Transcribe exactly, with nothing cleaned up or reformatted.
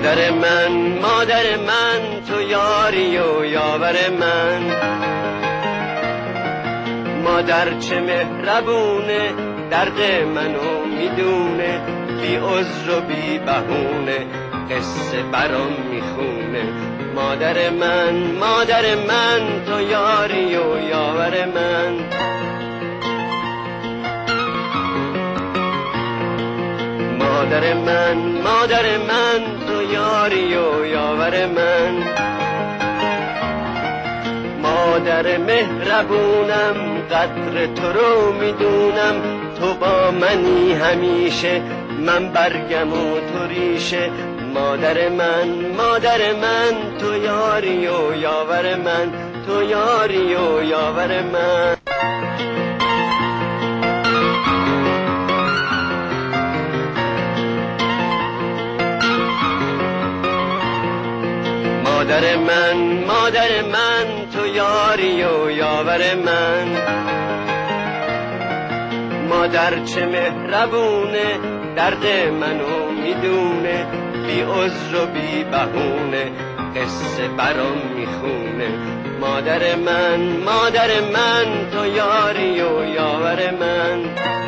مادر من مادر من تو یاری و یاور من، مادر چه مهربونه درد منو میدونه، بی عذر و بی بهونه قصه برام میخونه. مادر من مادر من تو یاری و یاور من، مادر من مادر من تو یاری و یاور من، مادر مهربونم قدر تو رو میدونم، تو با منی همیشه من برگم و تو ریشه. مادر من مادر من تو یاری و یاور من، تو یاری و یاور من. مادر من مادر من تو یاری و یاور من، مادر چه مهربونه درد منو میدونه، بی عذر و بی بهونه قصه برام میخونه. مادر من مادر من تو یاری و یاور من.